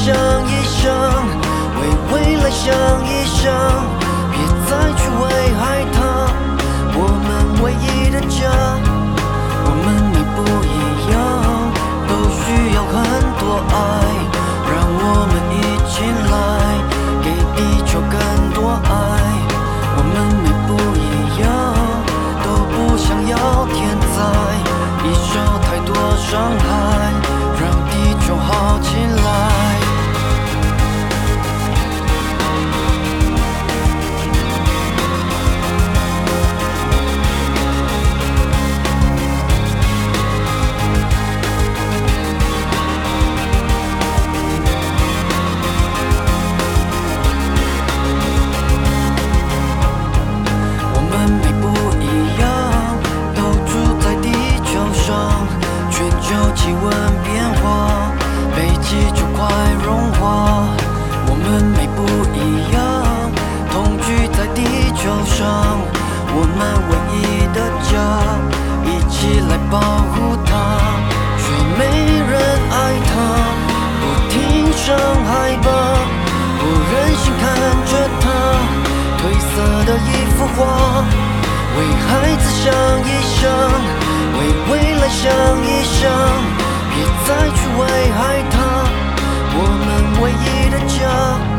想一想，为未来想一想，别再去危害它。我们唯一的家，我们你不一样，都需要很多爱，让我们一起来给地球更多爱。我们你不一样，都不想要天灾，一受太多伤害，让地球好起来。我们没不一样，都住在地球上，全球气温变化，北极就快融化。我们没不一样，同居在地球上，我们唯一的家，一起来保护它，却没人爱它，不停伤害吧，不忍心看着它褪色的一幅画。为孩子想一想，为未来想一想，别再去危害它。我们唯一的家。